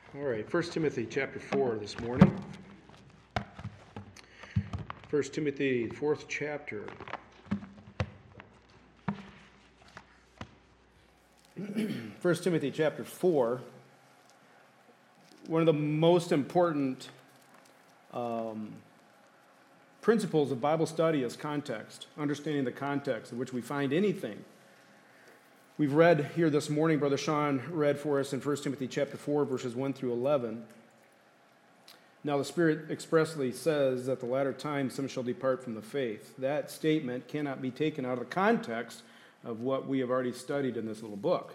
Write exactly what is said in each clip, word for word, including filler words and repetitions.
All right, First Timothy chapter four this morning. First Timothy, fourth chapter. First Timothy chapter four. One of the most important um, principles of Bible study is context, understanding the context in which we find anything. We've read here this morning, Brother Sean read for us in First Timothy chapter four, verses one through eleven. Now the Spirit expressly says that the latter time some shall depart from the faith. That statement cannot be taken out of the context of what we have already studied in this little book.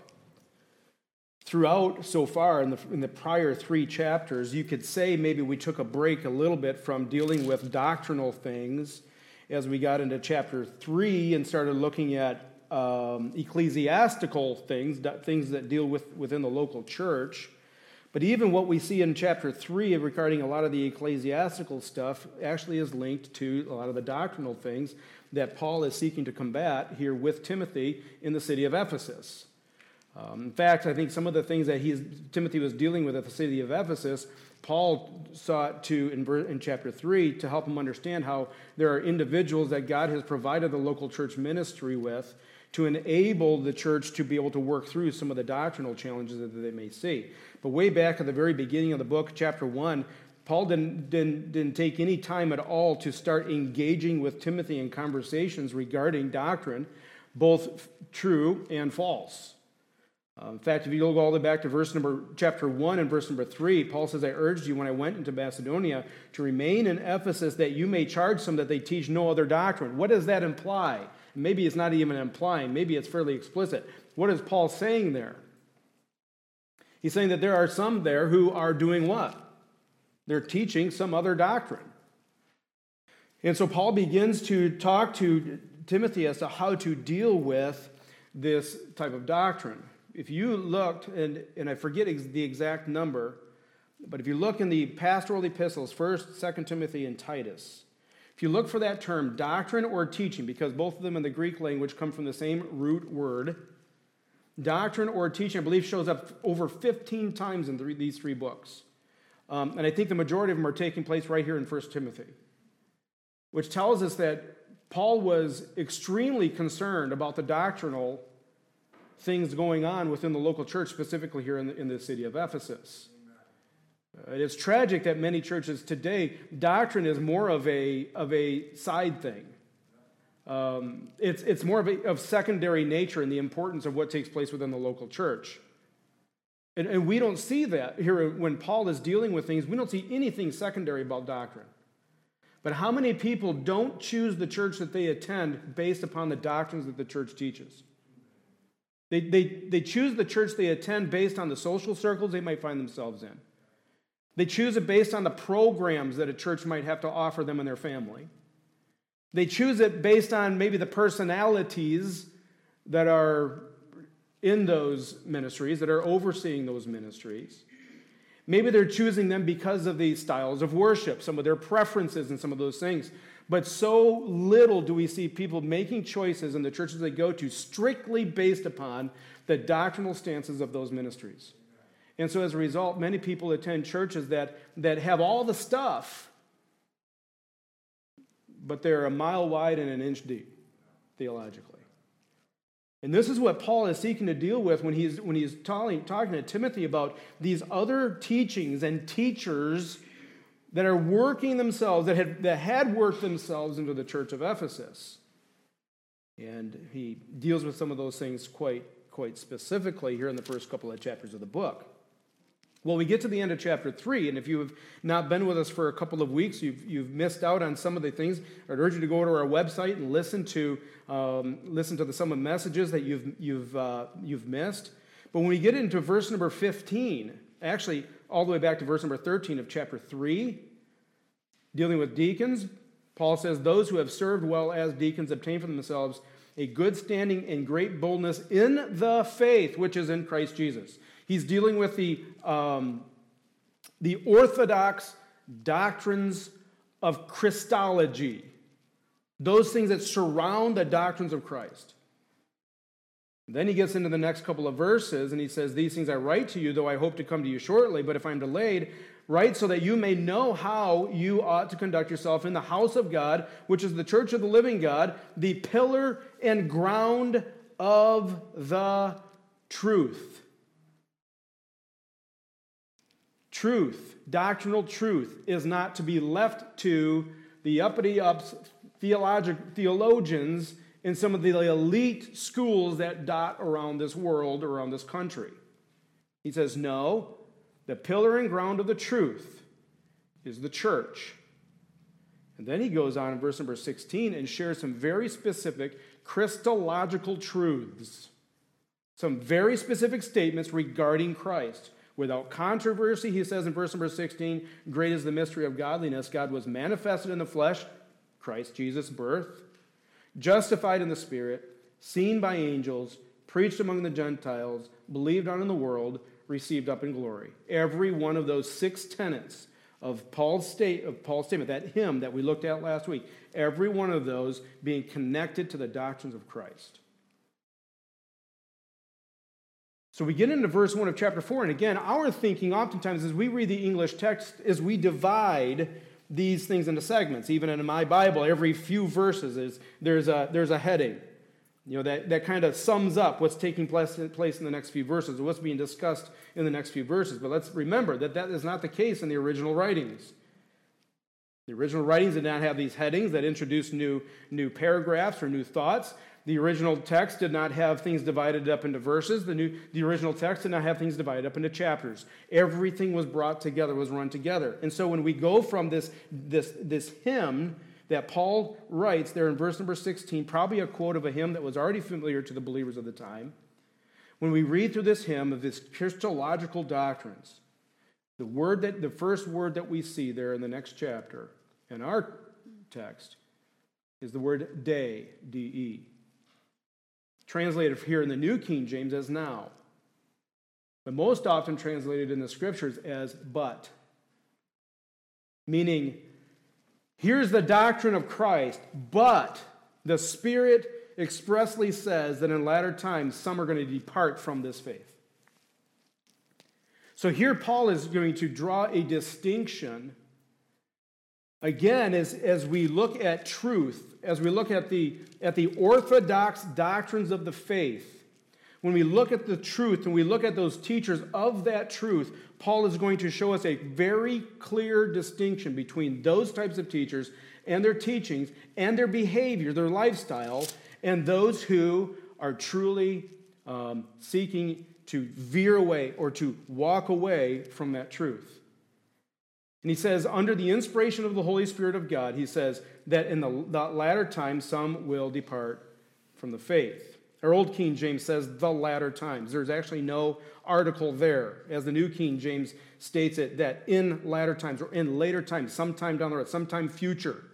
Throughout, so far, in the, in the prior three chapters, you could say maybe we took a break a little bit from dealing with doctrinal things as we got into chapter three and started looking at Um, ecclesiastical things, things that deal with within the local church. But even what we see in chapter three regarding a lot of the ecclesiastical stuff actually is linked to a lot of the doctrinal things that Paul is seeking to combat here with Timothy in the city of Ephesus. Um, in fact, I think some of the things that he's, Timothy was dealing with at the city of Ephesus, Paul sought to, in, in chapter three, to help him understand how there are individuals that God has provided the local church ministry with to enable the church to be able to work through some of the doctrinal challenges that they may see. But way back at the very beginning of the book, chapter one, Paul didn't, didn't, didn't take any time at all to start engaging with Timothy in conversations regarding doctrine, both true and false. Uh, in fact, if you go all the way back to verse number, chapter one and verse number three, Paul says, I urged you when I went into Macedonia to remain in Ephesus that you may charge some that they teach no other doctrine. What does that imply? Maybe it's not even implying. Maybe it's fairly explicit. What is Paul saying there? He's saying that there are some there who are doing what? They're teaching some other doctrine. And so Paul begins to talk to Timothy as to how to deal with this type of doctrine. If you looked, and, and I forget ex- the exact number, but if you look in the pastoral epistles, First, Second Timothy, and Titus, if you look for that term, doctrine or teaching, because both of them in the Greek language come from the same root word, doctrine or teaching, I believe, shows up over fifteen times in the, these three books. Um, and I think the majority of them are taking place right here in First Timothy, which tells us that Paul was extremely concerned about the doctrinal things going on within the local church, specifically here in the, in the city of Ephesus. Uh, it is tragic that many churches today, doctrine is more of a of a side thing. Um, it's it's more of a of secondary nature in the importance of what takes place within the local church. And, and we don't see that here when Paul is dealing with things. We don't see anything secondary about doctrine. But how many people don't choose the church that they attend based upon the doctrines that the church teaches? They, they, they choose the church they attend based on the social circles they might find themselves in. They choose it based on the programs that a church might have to offer them and their family. They choose it based on maybe the personalities that are in those ministries, that are overseeing those ministries. Maybe they're choosing them because of the styles of worship, some of their preferences and some of those things. But so little do we see people making choices in the churches they go to strictly based upon the doctrinal stances of those ministries. And so as a result, many people attend churches that, that have all the stuff, but they're a mile wide and an inch deep, theologically. And this is what Paul is seeking to deal with when he's, when he's talking, talking to Timothy about these other teachings and teachers that are working themselves, that had, that had worked themselves into the church of Ephesus. And he deals with some of those things quite, quite specifically here in the first couple of chapters of the book. Well, we get to the end of chapter three, and if you have not been with us for a couple of weeks, you've, you've missed out on some of the things. I'd urge you to go to our website and listen to um, listen to the, some of the messages that you've you've uh, you've missed. But when we get into verse number fifteen, actually all the way back to verse number thirteen of chapter three, dealing with deacons, Paul says, "Those who have served well as deacons obtain for themselves a good standing and great boldness in the faith which is in Christ Jesus." He's dealing with the, um, the orthodox doctrines of Christology, those things that surround the doctrines of Christ. Then he gets into the next couple of verses, and he says, "These things I write to you, though I hope to come to you shortly, but if I'm delayed, write so that you may know how you ought to conduct yourself in the house of God, which is the church of the living God, the pillar and ground of the truth." Truth, doctrinal truth, is not to be left to the uppity-ups theologic, theologians in some of the elite schools that dot around this world, around this country. He says, no, the pillar and ground of the truth is the church. And then he goes on in verse number sixteen and shares some very specific Christological truths, some very specific statements regarding Christ. Without controversy, he says in verse number sixteen, great is the mystery of godliness. God was manifested in the flesh, Christ Jesus' birth, justified in the Spirit, seen by angels, preached among the Gentiles, believed on in the world, received up in glory. Every one of those six tenets of Paul's state of Paul's statement, that hymn that we looked at last week, every one of those being connected to the doctrines of Christ. So we get into verse one of chapter four, and again, our thinking oftentimes as we read the English text is we divide these things into segments. Even in my Bible, every few verses is there's a there's a heading, you know, that, that kind of sums up what's taking place, place in the next few verses, or what's being discussed in the next few verses. But let's remember that that is not the case in the original writings. The original writings did not have these headings that introduced new, new paragraphs or new thoughts. The original text did not have things divided up into verses. The, new, the original text did not have things divided up into chapters. Everything was brought together, was run together. And so when we go from this, this, this hymn that Paul writes there in verse number sixteen, probably a quote of a hymn that was already familiar to the believers of the time, when we read through this hymn of this Christological doctrines, the word that the first word that we see there in the next chapter in our text is the word de, D E. Translated here in the New King James as now, but most often translated in the Scriptures as but. Meaning, here's the doctrine of Christ, but the Spirit expressly says that in latter times some are going to depart from this faith. So here Paul is going to draw a distinction, again, as, as we look at truth, as we look at the, at the orthodox doctrines of the faith. When we look at the truth and we look at those teachers of that truth, Paul is going to show us a very clear distinction between those types of teachers and their teachings and their behavior, their lifestyle, and those who are truly um, seeking to veer away or to walk away from that truth. And he says, under the inspiration of the Holy Spirit of God, he says that in the, the latter times some will depart from the faith. Our Old King James says the latter times. There's actually no article there. As the New King James states it, that in latter times or in later times, sometime down the road, sometime future.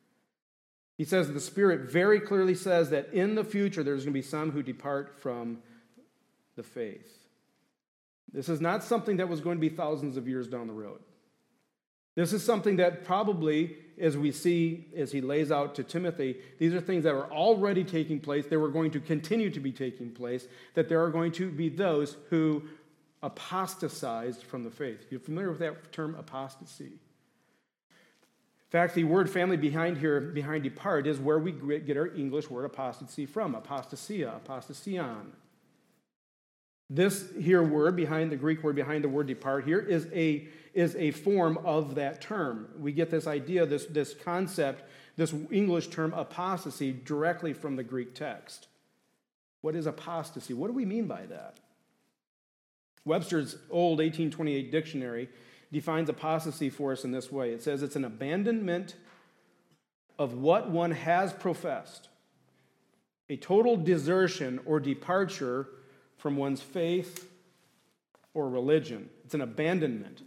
He says the Spirit very clearly says that in the future there's going to be some who depart from the faith. This is not something that was going to be thousands of years down the road. This is something that probably, as we see, as he lays out to Timothy, these are things that are already taking place. They were going to continue to be taking place, that there are going to be those who apostatized from the faith. You're familiar with that term, apostasy? In fact, the word family behind here, behind depart, is where we get our English word apostasy from, apostasia, apostasion. This here word, behind the Greek word behind the word depart here, is a is a form of that term. We get this idea, this, this concept, this English term apostasy directly from the Greek text. What is apostasy? What do we mean by that? Webster's old eighteen twenty-eight dictionary defines apostasy for us in this way. It says it's an abandonment of what one has professed, a total desertion or departure from one's faith or religion. It's an abandonment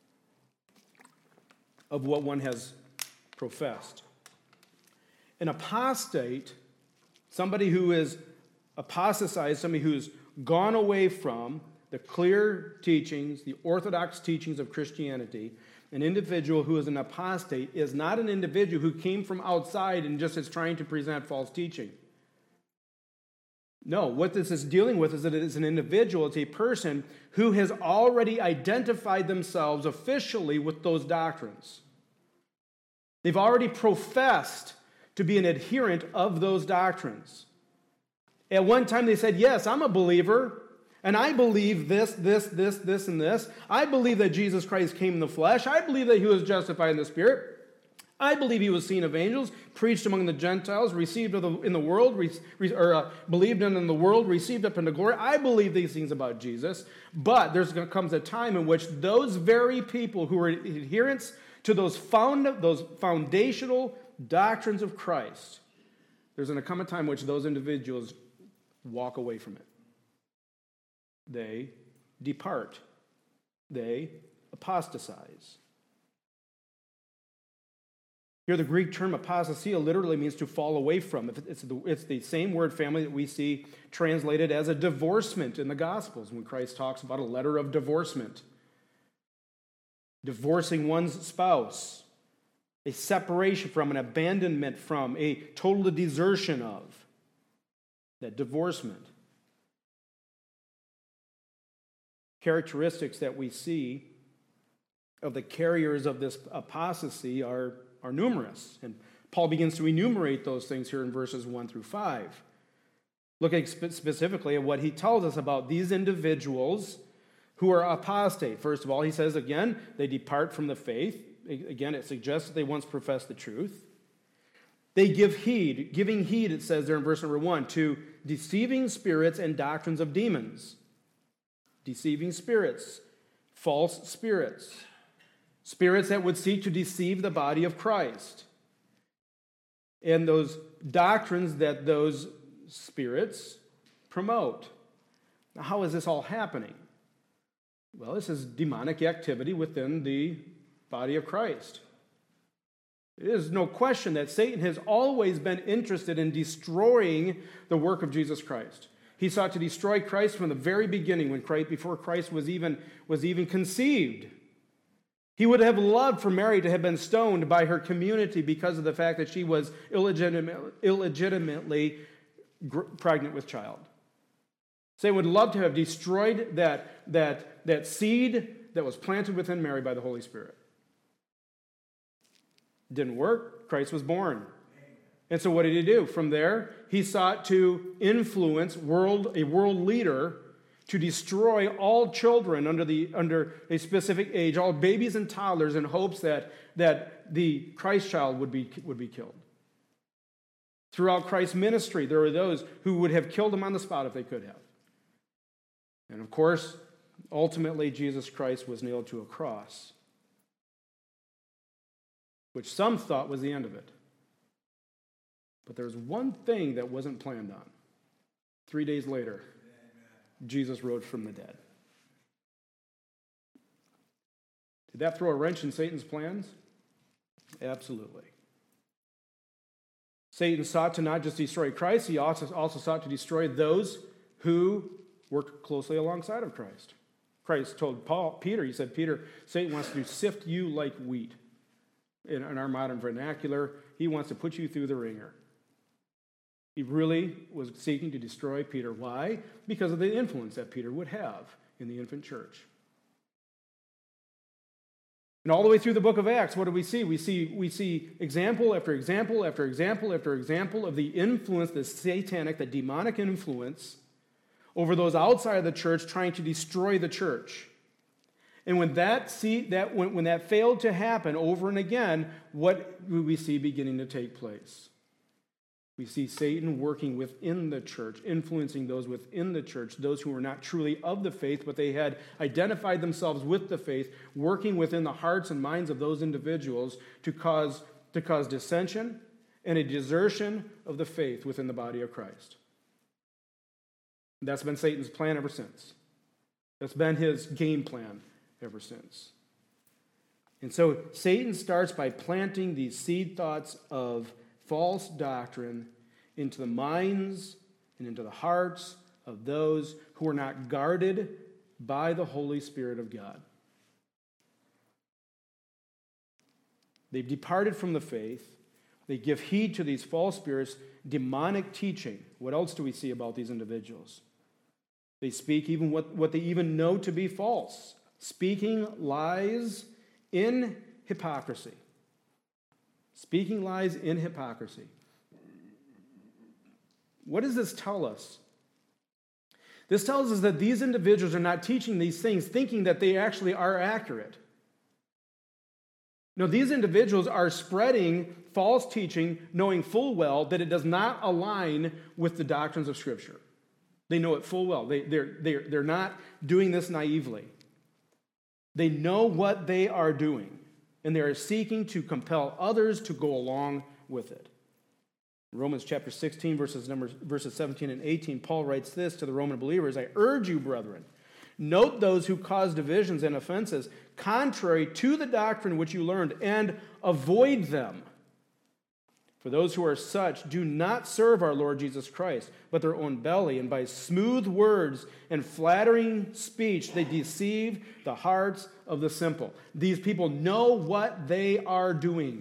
of what one has professed. An apostate, somebody who is apostatized, somebody who's gone away from the clear teachings, the orthodox teachings of Christianity, an individual who is an apostate is not an individual who came from outside and just is trying to present false teaching. No, what this is dealing with is that it is an individual, it's a person who has already identified themselves officially with those doctrines. They've already professed to be an adherent of those doctrines. At one time they said, yes, I'm a believer, and I believe this, this, this, this, and this. I believe that Jesus Christ came in the flesh. I believe that he was justified in the Spirit. I believe he was seen of angels, preached among the Gentiles, received of the, in the world, re, or uh, believed in in the world, received up into glory. I believe these things about Jesus. But there comes a time in which those very people who are adherents to those found, those foundational doctrines of Christ, there's going to come a time in which those individuals walk away from it. They depart. They apostatize. Here, the Greek term apostasia literally means to fall away from. It's the, it's the same word family that we see translated as a divorcement in the Gospels when Christ talks about a letter of divorcement. Divorcing one's spouse, a separation from, an abandonment from, a total desertion of. That divorcement. Characteristics that we see of the carriers of this apostasy are are numerous. And Paul begins to enumerate those things here in verses one through five. Looking specifically at what he tells us about these individuals who are apostate. First of all, he says again, they depart from the faith. Again, it suggests that they once professed the truth. They give heed. Giving heed, it says there in verse number one, to deceiving spirits and doctrines of demons. Deceiving spirits, false spirits. Spirits that would seek to deceive the body of Christ. And those doctrines that those spirits promote. Now, how is this all happening? Well, this is demonic activity within the body of Christ. There is no question that Satan has always been interested in destroying the work of Jesus Christ. He sought to destroy Christ from the very beginning, when Christ, before Christ was even, was even conceived. He would have loved for Mary to have been stoned by her community because of the fact that she was illegitimate, illegitimately pregnant with child. Satan would love to have destroyed that, that, that seed that was planted within Mary by the Holy Spirit. Didn't work. Christ was born. And so what did he do? From there, he sought to influence world, a world leader to destroy all children under, the, under a specific age, all babies and toddlers, in hopes that, that the Christ child would be, would be killed. Throughout Christ's ministry, there were those who would have killed him on the spot if they could have. And of course, ultimately, Jesus Christ was nailed to a cross, which some thought was the end of it. But there's one thing that wasn't planned on. Three days later, Jesus rose from the dead. Did that throw a wrench in Satan's plans? Absolutely. Satan sought to not just destroy Christ, he also, also sought to destroy those who worked closely alongside of Christ. Christ told Paul, Peter, he said, Peter, Satan wants to sift you like wheat. In, in our modern vernacular, he wants to put you through the ringer. He really was seeking to destroy Peter. Why? Because of the influence that Peter would have in the infant church. And all the way through the book of Acts, what do we see? We see, we see example after example after example after example of the influence, the satanic, the demonic influence over those outside of the church trying to destroy the church. And when that see that when, when that failed to happen over and again, what do we see beginning to take place? We see Satan working within the church, influencing those within the church, those who were not truly of the faith, but they had identified themselves with the faith, working within the hearts and minds of those individuals to cause, to cause dissension and a desertion of the faith within the body of Christ. That's been Satan's plan ever since. That's been his game plan ever since. And so Satan starts by planting these seed thoughts of false doctrine into the minds and into the hearts of those who are not guarded by the Holy Spirit of God. They've departed from the faith. They give heed to these false spirits, demonic teaching. What else do we see about these individuals? They speak even what, what they even know to be false, speaking lies in hypocrisy. Speaking lies in hypocrisy. What does this tell us? This tells us that these individuals are not teaching these things thinking that they actually are accurate. No, these individuals are spreading false teaching, knowing full well that it does not align with the doctrines of Scripture. They know it full well. They, they're, they're, they're not doing this naively. They know what they are doing, and they are seeking to compel others to go along with it. In Romans chapter sixteen, verses, numbers, verses seventeen and eighteen, Paul writes this to the Roman believers, I urge you, brethren, note those who cause divisions and offenses, contrary to the doctrine which you learned, and avoid them. For those who are such do not serve our Lord Jesus Christ, but their own belly, and by smooth words and flattering speech they deceive the hearts of the simple. These people know what they are doing.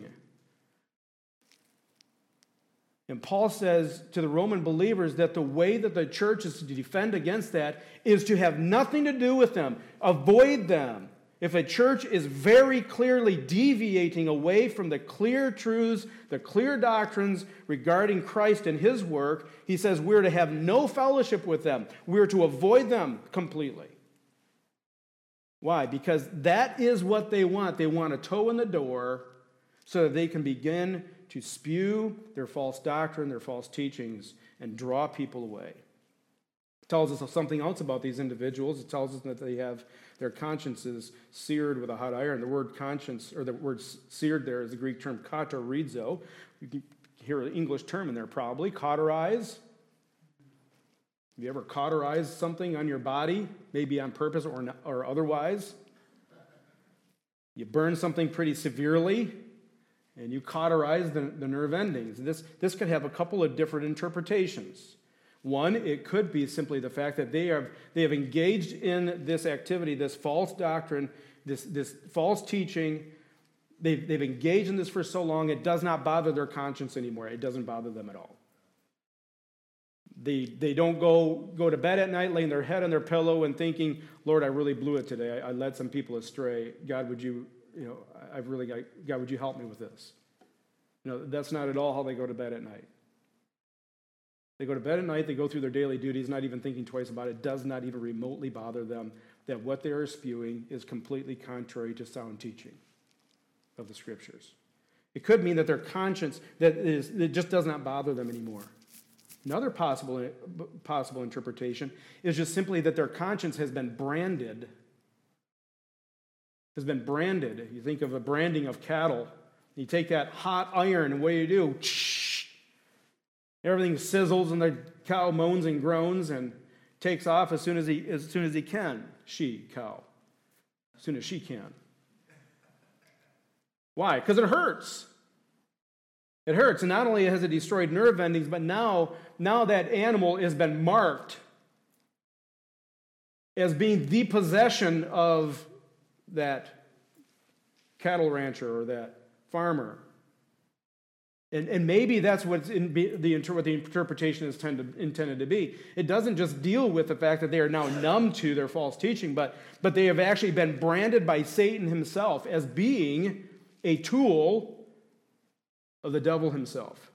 And Paul says to the Roman believers that the way that the church is to defend against that is to have nothing to do with them. Avoid them. If a church is very clearly deviating away from the clear truths, the clear doctrines regarding Christ and his work, he says we're to have no fellowship with them. We're to avoid them completely. Why? Because that is what they want. They want a toe in the door so that they can begin to spew their false doctrine, their false teachings, and draw people away. It tells us something else about these individuals. It tells us that they have their consciences seared with a hot iron. The word conscience, or the word seared there is the Greek term katorizo. You can hear an English term in there probably. Cauterize. Have you ever cauterized something on your body, maybe on purpose or, not, or otherwise? You burn something pretty severely, and you cauterize the, the nerve endings. This, this could have a couple of different interpretations. One, it could be simply the fact that they have, they have engaged in this activity, this false doctrine, this, this false teaching. They've, they've engaged in this for so long, it does not bother their conscience anymore. It doesn't bother them at all. They, they don't go, go to bed at night laying their head on their pillow and thinking, Lord, I really blew it today. I, I led some people astray. God, would you... You know, I've really got, God, would you help me with this? You know, that's not at all how they go to bed at night. They go to bed at night, they go through their daily duties, not even thinking twice about it. It does not even remotely bother them that what they are spewing is completely contrary to sound teaching of the Scriptures. It could mean that their conscience, that is, it just does not bother them anymore. Another possible, possible interpretation is just simply that their conscience has been branded has been branded. You think of a branding of cattle. You take that hot iron, and what do you do? Everything sizzles, and the cow moans and groans and takes off as soon as he as soon as he can. She, cow. As soon as she can. Why? Because it hurts. It hurts. And not only has it destroyed nerve endings, but now, now that animal has been marked as being the possession of that cattle rancher or that farmer. And, and maybe that's what's in the, what the interpretation is tended, intended to be. It doesn't just deal with the fact that they are now numb to their false teaching, but, but they have actually been branded by Satan himself as being a tool of the devil himself.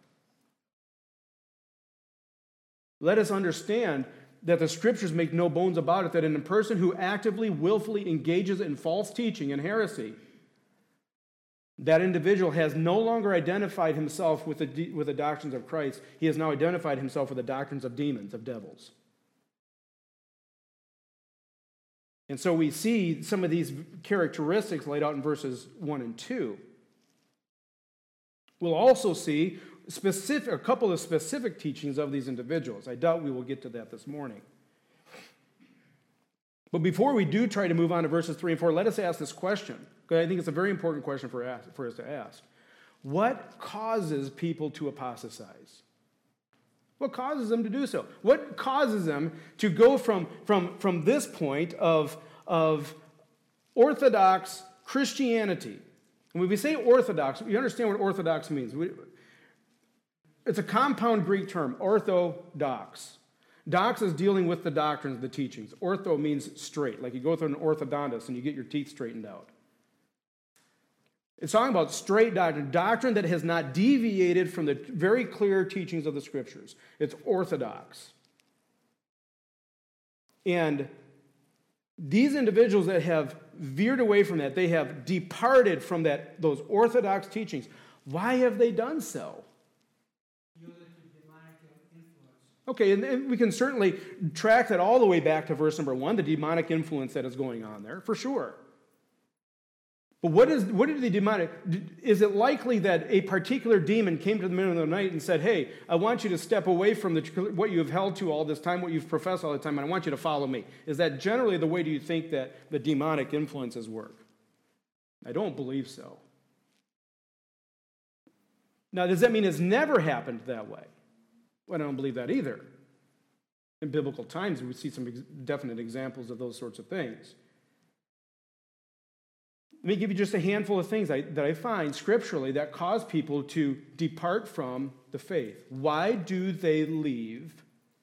Let us understand that the Scriptures make no bones about it, that in a person who actively, willfully engages in false teaching and heresy, that individual has no longer identified himself with the, with the doctrines of Christ. He has now identified himself with the doctrines of demons, of devils. And so we see some of these characteristics laid out in verses one and two. We'll also see specific, a couple of specific teachings of these individuals. I doubt we will get to that this morning. But before we do try to move on to verses three and four, let us ask this question, because I think it's a very important question for, for us to ask. What causes people to apostatize? What causes them to do so? What causes them to go from, from, from this point of, of Orthodox Christianity? And when we say Orthodox, you understand what Orthodox means. We, it's a compound Greek term, orthodox. Dox is dealing with the doctrines, the teachings. Ortho means straight, like you go through an orthodontist and you get your teeth straightened out. It's talking about straight doctrine, doctrine that has not deviated from the very clear teachings of the Scriptures. It's orthodox. And these individuals that have veered away from that, they have departed from that, those orthodox teachings. Why have they done so? Okay, and, and we can certainly track that all the way back to verse number one, the demonic influence that is going on there, for sure. But what is what is the demonic? Is it likely that a particular demon came to the middle of the night and said, hey, I want you to step away from the, what you have held to all this time, what you've professed all the time, and I want you to follow me? Is that generally the way do you think that the demonic influences work? I don't believe so. Now, does that mean it's never happened that way? Well, I don't believe that either. In biblical times, we see some ex- definite examples of those sorts of things. Let me give you just a handful of things I, that I find scripturally that cause people to depart from the faith. Why do they leave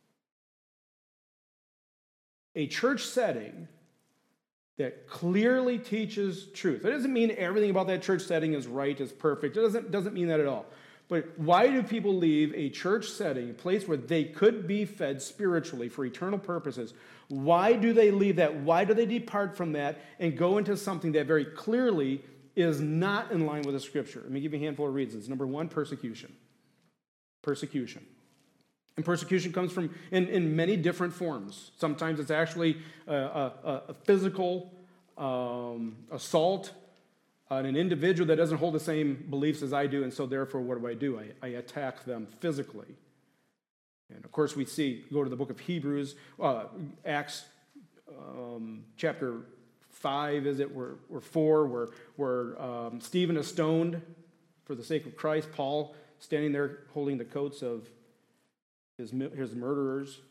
a church setting that clearly teaches truth? That doesn't mean everything about that church setting is right, is perfect. It doesn't, doesn't mean that at all. But why do people leave a church setting, a place where they could be fed spiritually for eternal purposes? Why do they leave that? Why do they depart from that and go into something that very clearly is not in line with the Scripture? Let me give you a handful of reasons. Number one, persecution. Persecution. And persecution comes from in, in many different forms. Sometimes it's actually a, a, a physical um, assault on an individual that doesn't hold the same beliefs as I do, and so therefore what do I do? I, I attack them physically. And of course we see, go to the book of Hebrews, uh, Acts um, chapter five, is it, or, or four, where, where um, Stephen is stoned for the sake of Christ, Paul standing there holding the coats of his, his murderers.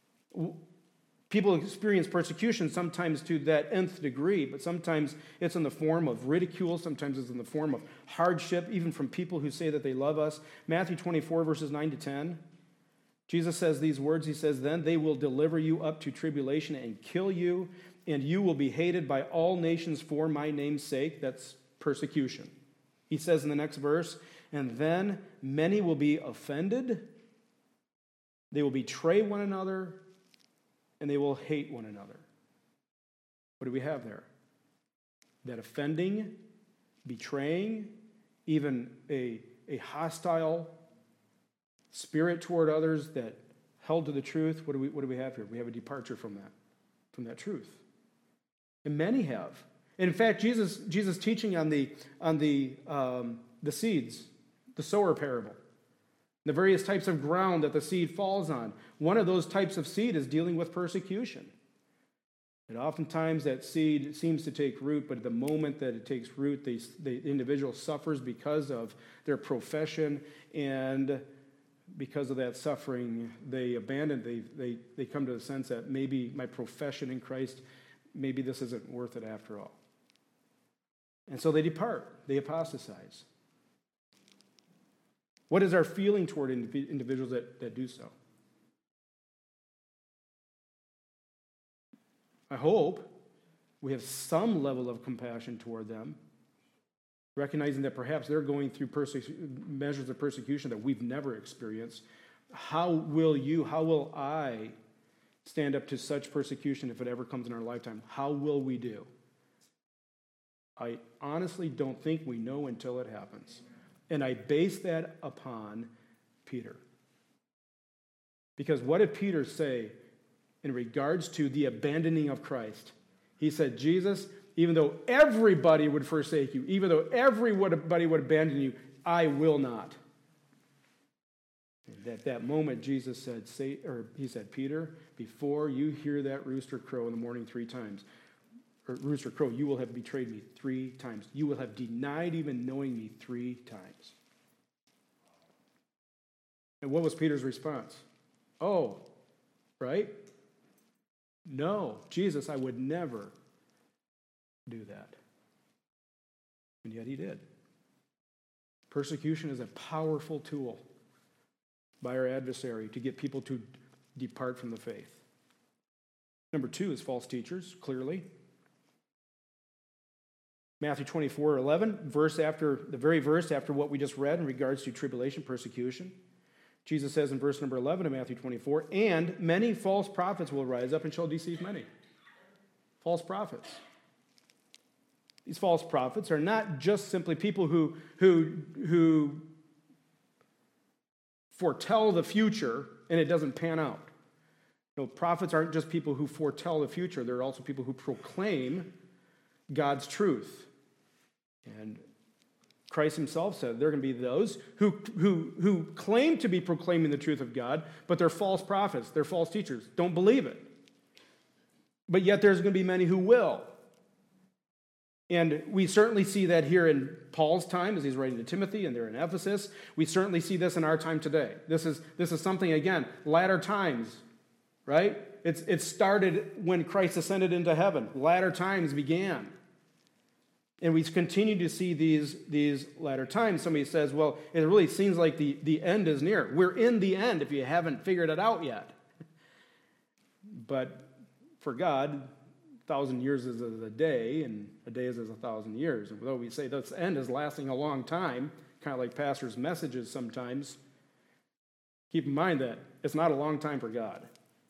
People experience persecution sometimes to that nth degree, but sometimes it's in the form of ridicule, sometimes it's in the form of hardship, even from people who say that they love us. Matthew twenty-four, verses nine to ten. Jesus says these words, he says, then they will deliver you up to tribulation and kill you, and you will be hated by all nations for my name's sake. That's persecution. He says in the next verse, and then many will be offended, they will betray one another, and they will hate one another. What do we have there? That offending, betraying, even a, a hostile spirit toward others that held to the truth. What do we what do we have here? We have a departure from that, from that truth. And many have. And in fact, Jesus Jesus teaching on the on the um, the seeds, the sower parable, the various types of ground that the seed falls on. One of those types of seed is dealing with persecution. And oftentimes that seed seems to take root, but at the moment that it takes root, they, the individual suffers because of their profession, and because of that suffering, they abandon, they, they, they come to the sense that maybe my profession in Christ, maybe this isn't worth it after all. And so they depart, they apostatize. What is our feeling toward individuals that, that do so? I hope we have some level of compassion toward them, recognizing that perhaps they're going through perse- measures of persecution that we've never experienced. How will you, how will I stand up to such persecution if it ever comes in our lifetime? How will we do? I honestly don't think we know until it happens. And I base that upon Peter. Because what did Peter say in regards to the abandoning of Christ? He said, Jesus, even though everybody would forsake you, even though everybody would abandon you, I will not. And at that moment, Jesus said, say, or he said, Peter, before you hear that rooster crow in the morning three times, or rooster crow, you will have betrayed me three times. You will have denied even knowing me three times. And what was Peter's response? Oh, right? No, Jesus, I would never do that. And yet he did. Persecution is a powerful tool. by our adversary to get people to depart from the faith. Number two is false teachers, clearly. Matthew twenty-four eleven, verse after the very verse after what we just read in regards to tribulation, persecution. Jesus says in verse number eleven of Matthew twenty-four, and many false prophets will rise up and shall deceive many. False prophets. These false prophets are not just simply people who, who, who foretell the future and it doesn't pan out. No, prophets aren't just people who foretell the future. They're also people who proclaim God's truth. And Christ himself said there are going to be those who, who, who claim to be proclaiming the truth of God, but they're false prophets, they're false teachers, don't believe it. But yet there's going to be many who will. And we certainly see that here in Paul's time as he's writing to Timothy and they're in Ephesus. We certainly see this in our time today. This is, this is something, again, latter times, right? It's, it started when Christ ascended into heaven. Latter times began. And we continue to see these, these latter times. Somebody says, well, it really seems like the, the end is near. We're in the end if you haven't figured it out yet. But for God, a thousand years is a day, and a day is as a thousand years. And though we say this end is lasting a long time, kind of like pastors' messages sometimes, keep in mind that it's not a long time for God.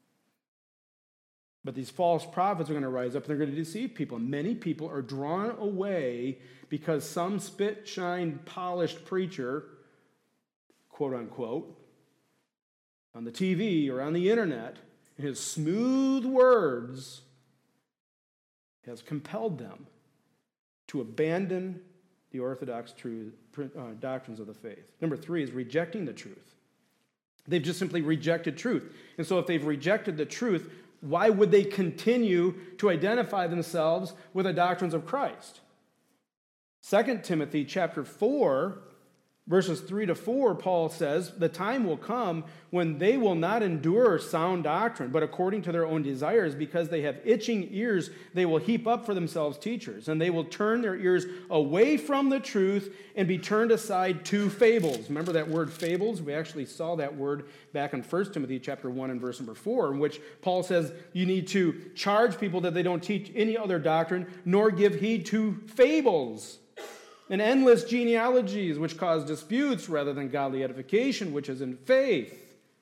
But these false prophets are going to rise up and they're going to deceive people. And many people are drawn away because some spit, shine, polished preacher, quote unquote, on the T V or on the internet, in his smooth words, has compelled them to abandon the orthodox truth, uh, doctrines of the faith. Number three is rejecting the truth. They've just simply rejected truth. And so if they've rejected the truth, why would they continue to identify themselves with the doctrines of Christ? Second Timothy chapter four, verses three to four, Paul says, the time will come when they will not endure sound doctrine, but according to their own desires, because they have itching ears, they will heap up for themselves teachers, and they will turn their ears away from the truth and be turned aside to fables. Remember that word fables? We actually saw that word back in First Timothy chapter one and verse number four, in which Paul says you need to charge people that they don't teach any other doctrine, nor give heed to fables and endless genealogies, which cause disputes rather than godly edification, which is in faith.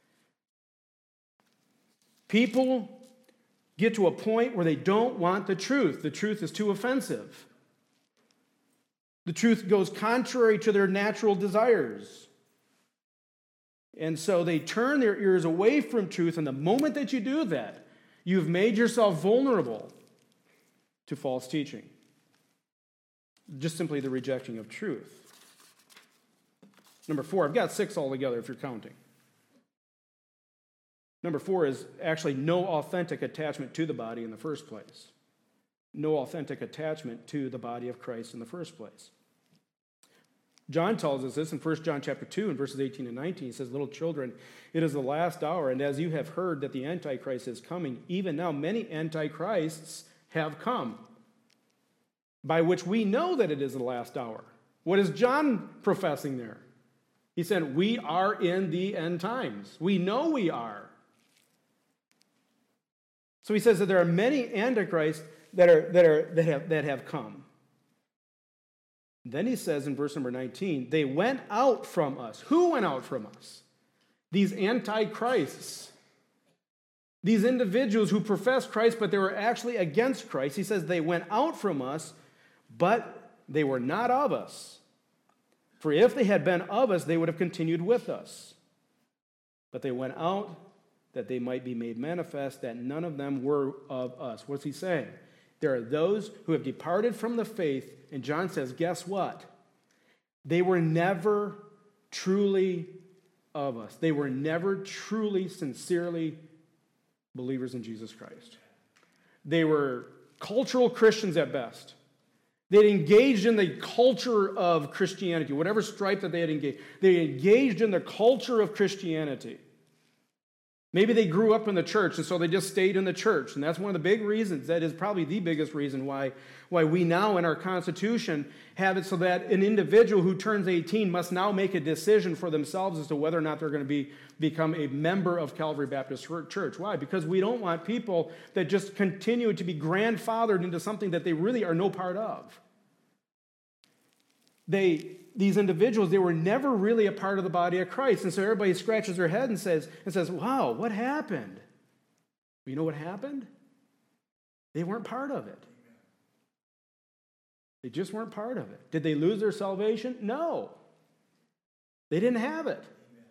People get to a point where they don't want the truth. The truth is too offensive. The truth goes contrary to their natural desires. And so they turn their ears away from truth, and the moment that you do that, you've made yourself vulnerable to false teaching. Just simply the rejecting of truth. Number four, I've got six altogether if you're counting. Number four is actually no authentic attachment to the body in the first place. No authentic attachment to the body of Christ in the first place. John tells us this in First John chapter two, in verses eighteen and nineteen. He says, little children, it is the last hour, and as you have heard that the Antichrist is coming, even now many Antichrists have come, by which we know that it is the last hour. What is John professing there? He said, we are in the end times. We know we are. So he says that there are many antichrists that are that are that have that have come. Then he says in verse number nineteen, they went out from us. Who went out from us? These antichrists. These individuals who profess Christ, but they were actually against Christ. He says they went out from us, but they were not of us. For if they had been of us, they would have continued with us. But they went out that they might be made manifest that none of them were of us. What's he saying? There are those who have departed from the faith, and John says, guess what? They were never truly of us. They were never truly, sincerely believers in Jesus Christ. They were cultural Christians at best. They had engaged in the culture of Christianity, whatever stripe that they had engaged. They engaged in the culture of Christianity. Maybe they grew up in the church, and so they just stayed in the church. And that's one of the big reasons. That is probably the biggest reason why, why we now in our Constitution have it so that an individual who turns eighteen must now make a decision for themselves as to whether or not they're going to be, become a member of Calvary Baptist Church. Why? Because we don't want people that just continue to be grandfathered into something that they really are no part of. They... These individuals, they were never really a part of the body of Christ. And so everybody scratches their head and says, and says, wow, what happened? Well, you know what happened? They weren't part of it. They just weren't part of it. Did they lose their salvation? No. They didn't have it.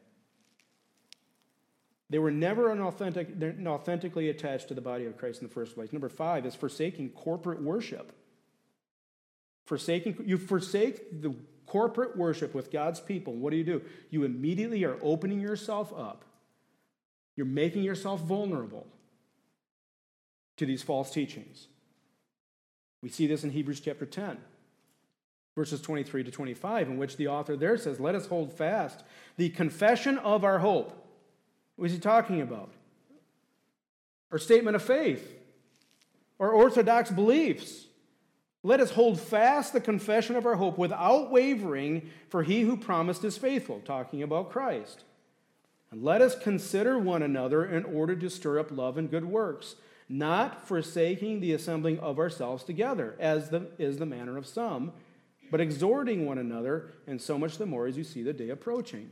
They were never an authentic, authentically attached to the body of Christ in the first place. Number five is forsaking corporate worship. Forsaking, you forsake the corporate worship with God's people. What do you do? You immediately are opening yourself up. You're making yourself vulnerable to these false teachings. We see this in Hebrews chapter ten, verses twenty-three to twenty-five, in which the author there says, let us hold fast the confession of our hope. What is he talking about? Our statement of faith, our orthodox beliefs. Let us hold fast the confession of our hope without wavering, for he who promised is faithful, talking about Christ. And let us consider one another in order to stir up love and good works, not forsaking the assembling of ourselves together, as the, is the manner of some, but exhorting one another, and so much the more as you see the day approaching.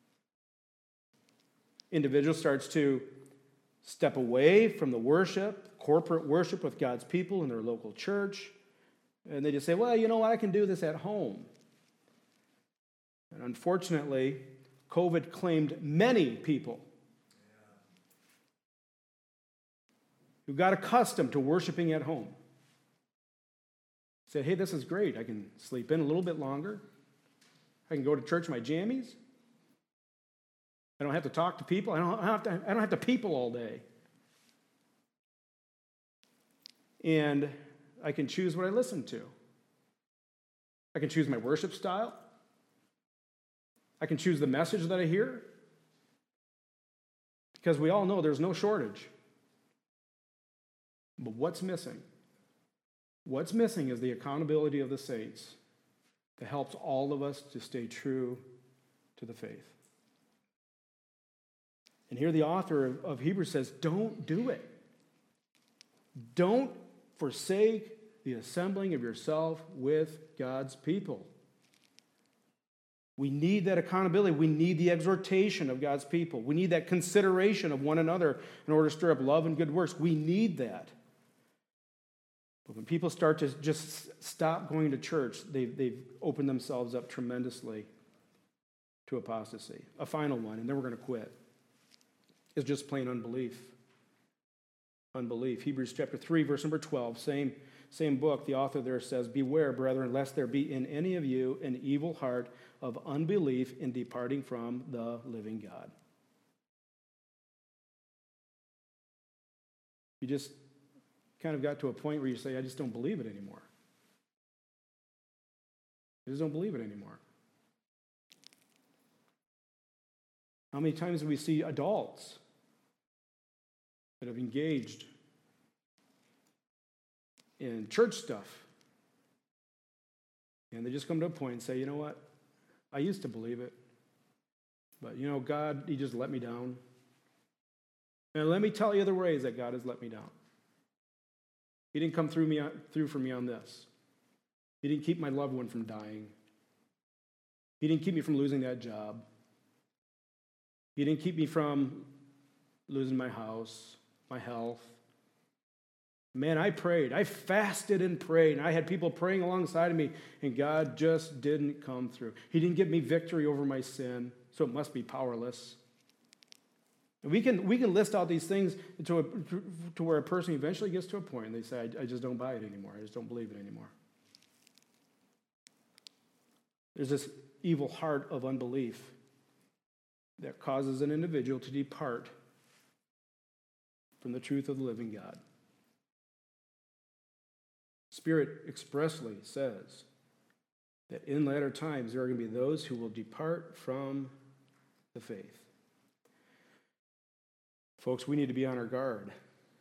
Individual starts to step away from the worship, corporate worship with God's people in their local church, and they just say, well, you know what, I can do this at home. And unfortunately, COVID claimed many people who got accustomed to worshiping at home. Said, hey, this is great. I can sleep in a little bit longer. I can go to church in my jammies. I don't have to talk to people. I don't have to, I don't have to people all day. And I can choose what I listen to. I can choose my worship style. I can choose the message that I hear. Because we all know there's no shortage. But what's missing? What's missing is the accountability of the saints that helps all of us to stay true to the faith. And here the author of, of Hebrews says, don't do it. Don't forsake the assembling of yourself with God's people. We need that accountability. We need the exhortation of God's people. We need that consideration of one another in order to stir up love and good works. We need that. But when people start to just stop going to church, they've, they've opened themselves up tremendously to apostasy. A final one, and then we're going to quit, is just plain unbelief. Unbelief. Hebrews chapter three, verse number twelve, same, same book, the author there says, beware, brethren, lest there be in any of you an evil heart of unbelief in departing from the living God. You just kind of got to a point where you say, I just don't believe it anymore. I just don't believe it anymore. How many times do we see adults that have engaged in church stuff, and they just come to a point and say, you know what, I used to believe it, but you know, God, he just let me down. And let me tell you the ways that God has let me down. He didn't come through me through for me on this. He didn't keep my loved one from dying. He didn't keep me from losing that job. He didn't keep me from losing my house, my health. Man, I prayed. I fasted and prayed, and I had people praying alongside of me, and God just didn't come through. He didn't give me victory over my sin, so it must be powerless. And we can we can list out these things to, a, to where a person eventually gets to a point, and they say, I, I just don't buy it anymore. I just don't believe it anymore. There's this evil heart of unbelief that causes an individual to depart from the truth of the living God. Spirit expressly says that in latter times there are going to be those who will depart from the faith. Folks, we need to be on our guard.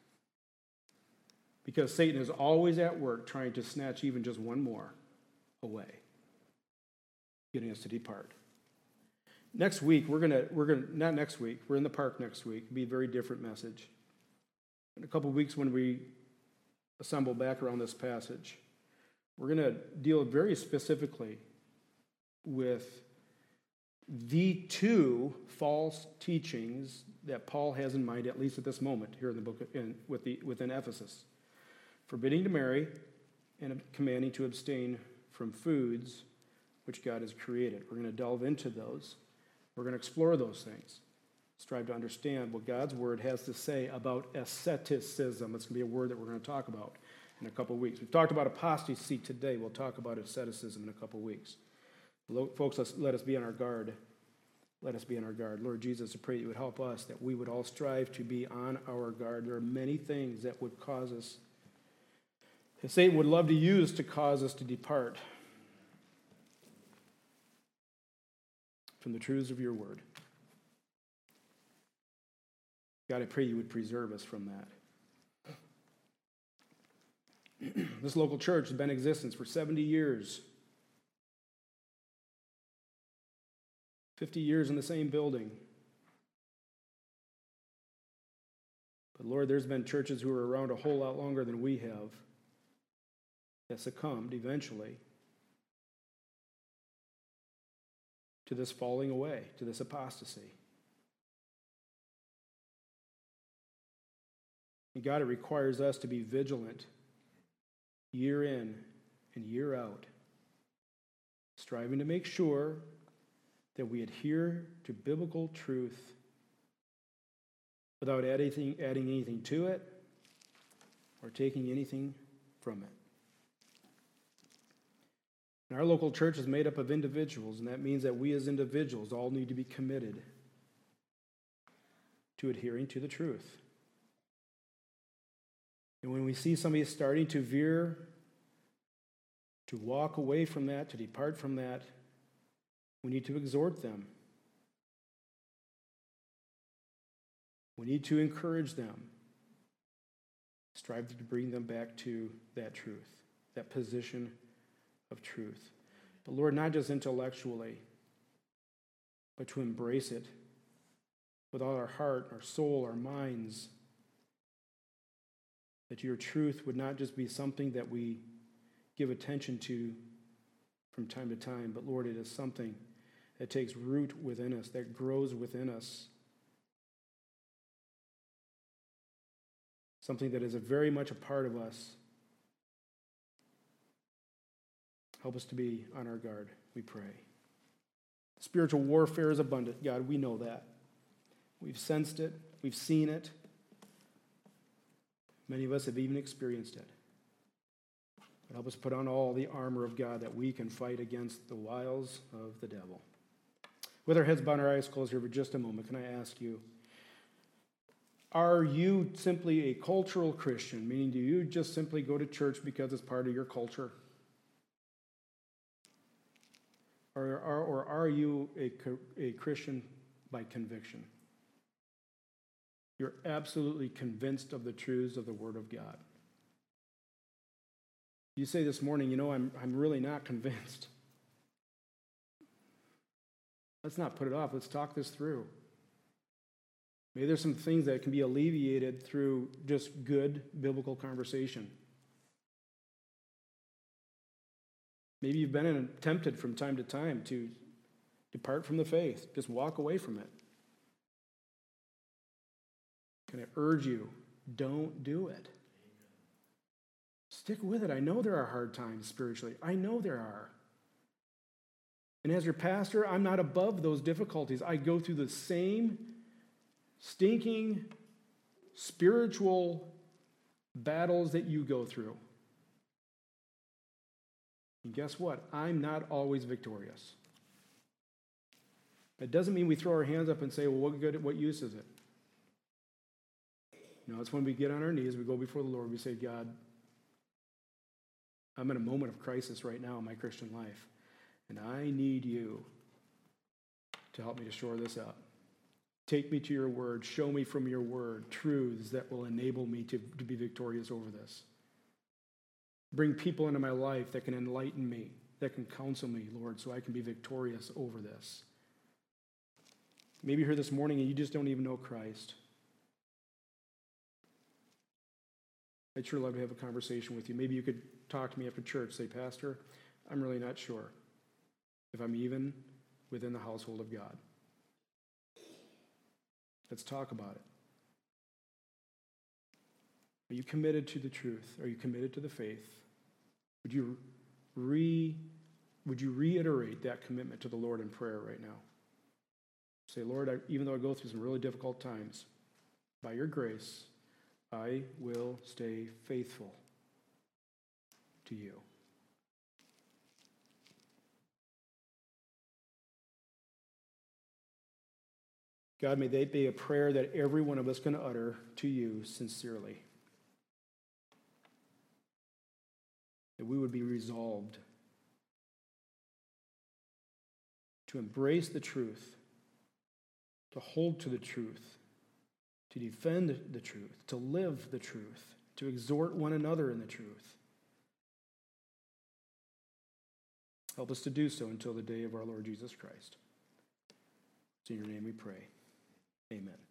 Because Satan is always at work trying to snatch even just one more away, getting us to depart. Next week, we're going to, we're going to, not next week, we're in the park next week. It'll be a very different message. In a couple of weeks when we assemble back around this passage, we're going to deal very specifically with the two false teachings that Paul has in mind, at least at this moment here in the book, in, with the, within Ephesus. Forbidding to marry and commanding to abstain from foods which God has created. We're going to delve into those. We're going to explore those things. Strive to understand what God's word has to say about asceticism. It's going to be a word that we're going to talk about in a couple of weeks. We've talked about apostasy today. We'll talk about asceticism in a couple of weeks. Folks, let's, let us be on our guard. Let us be on our guard. Lord Jesus, I pray that you would help us, that we would all strive to be on our guard. There are many things that would cause us, that Satan would love to use to cause us to depart from the truths of your word. God, I pray you would preserve us from that. This local church has been in existence for seventy years. fifty years in the same building. But Lord, there's been churches who are around a whole lot longer than we have that succumbed eventually to this falling away, to this apostasy. And God, it requires us to be vigilant year in and year out, striving to make sure that we adhere to biblical truth without adding, adding anything to it or taking anything from it. And our local church is made up of individuals, and that means that we as individuals all need to be committed to adhering to the truth. And when we see somebody starting to veer, to walk away from that, to depart from that, we need to exhort them. We need to encourage them. Strive to bring them back to that truth, that position of truth. But Lord, not just intellectually, but to embrace it with all our heart, our soul, our minds. That your truth would not just be something that we give attention to from time to time, but Lord, it is something that takes root within us, that grows within us. Something that is a very much a part of us. Help us to be on our guard, we pray. Spiritual warfare is abundant, God, we know that. We've sensed it, we've seen it. Many of us have even experienced it. But help us put on all the armor of God that we can fight against the wiles of the devil. With our heads bowed and our eyes closed here for just a moment, can I ask you, are you simply a cultural Christian? Meaning, do you just simply go to church because it's part of your culture? Or, or, or are you a, a Christian by conviction? You're absolutely convinced of the truths of the Word of God. You say this morning, you know, I'm, I'm really not convinced. Let's not put it off. Let's talk this through. Maybe there's some things that can be alleviated through just good biblical conversation. Maybe you've been tempted from time to time to depart from the faith. Just walk away from it. Can I urge you, don't do it. Stick with it. I know there are hard times spiritually. I know there are. And as your pastor, I'm not above those difficulties. I go through the same stinking spiritual battles that you go through. And guess what? I'm not always victorious. That doesn't mean we throw our hands up and say, well, what good, what use is it? No, it's when we get on our knees, we go before the Lord, we say, God, I'm in a moment of crisis right now in my Christian life, and I need you to help me to shore this up. Take me to your word. Show me from your word truths that will enable me to, to be victorious over this. Bring people into my life that can enlighten me, that can counsel me, Lord, so I can be victorious over this. Maybe you're here this morning and you just don't even know Christ. I'd sure love to have a conversation with you. Maybe you could talk to me after church. Say, Pastor, I'm really not sure if I'm even within the household of God. Let's talk about it. Are you committed to the truth? Are you committed to the faith? Would you re, would you reiterate that commitment to the Lord in prayer right now? Say, Lord, I, even though I go through some really difficult times, by your grace, I will stay faithful to you. God, may that be a prayer that every one of us can utter to you sincerely. That we would be resolved to embrace the truth, to hold to the truth, to defend the truth, to live the truth, to exhort one another in the truth. Help us to do so until the day of our Lord Jesus Christ. It's in your name we pray. Amen.